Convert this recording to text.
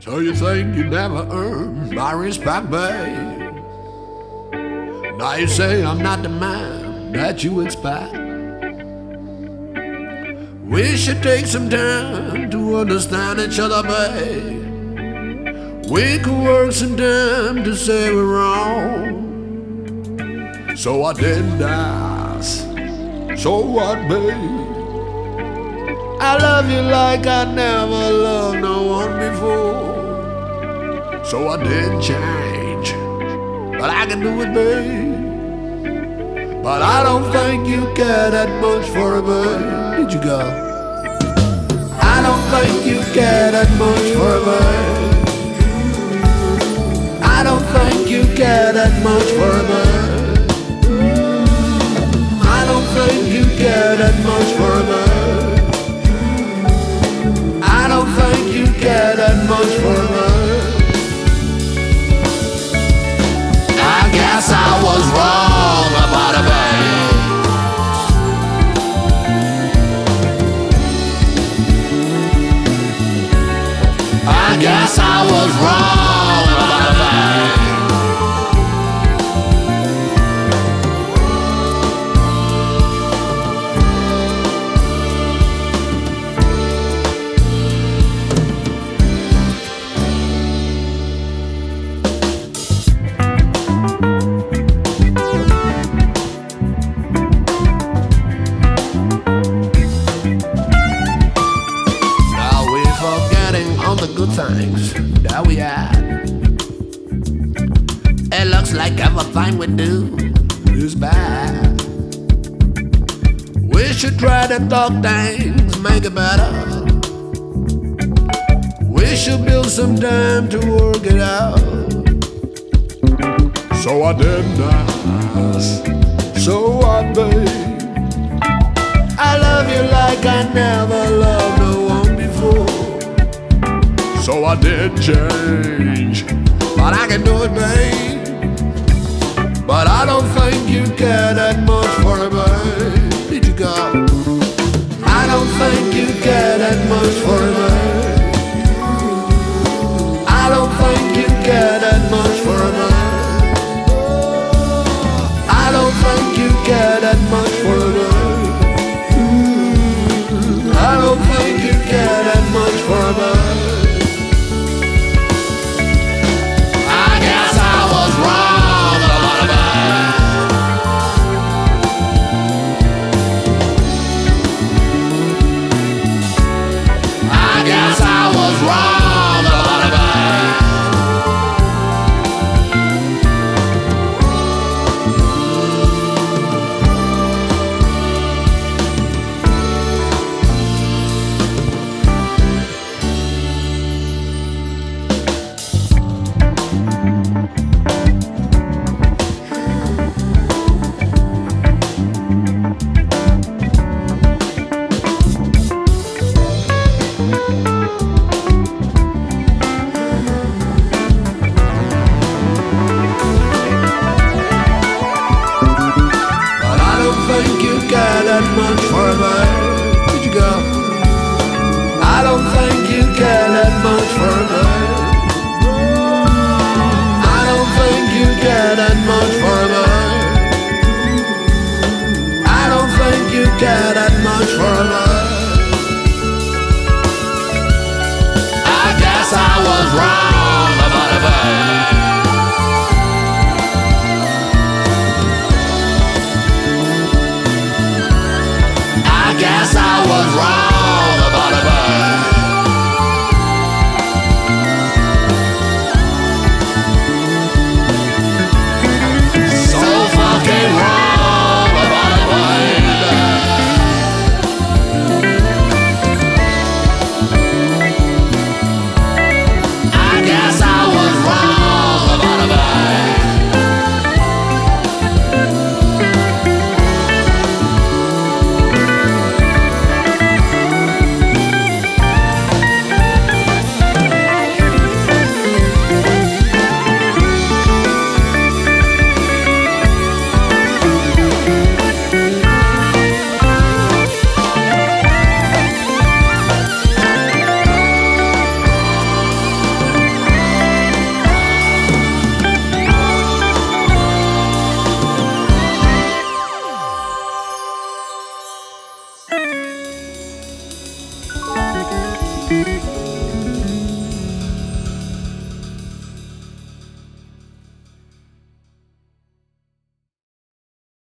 So you think you never earned my respect, babe? Now you say I'm not the man that you expect. We should take some time to understand each other, babe. We could work some time to say we're wrong. So I didn't ask. So what, babe? I love you like I never loved no one before. So I didn't change, but I can do it, babe. But I don't think you care that much for it, babe. Did you go? I don't think you care that much for it, babe. I don't think you care that much for it, babe. I don't think you care that much for it, babe. I don't think you care that much for me. I guess I was wrong about it, babe. I guess I was wrong about it, babe. The good things that we had. It looks like everything we do is bad. We should try to talk things, make it better. We should build some time to work it out. So I didn't ask. So what, babe? I love you like I never loved no one before. So I did change, but I can do it, babe. But I don't think you care that much for it, babe. Did you go? I don't think you care that much for it, babe.